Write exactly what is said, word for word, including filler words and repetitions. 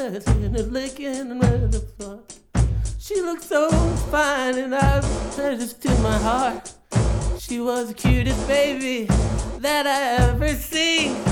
touching and licking and running the floor. She looked so fine and I was precious to my heart. She was the cutest baby that I ever seen.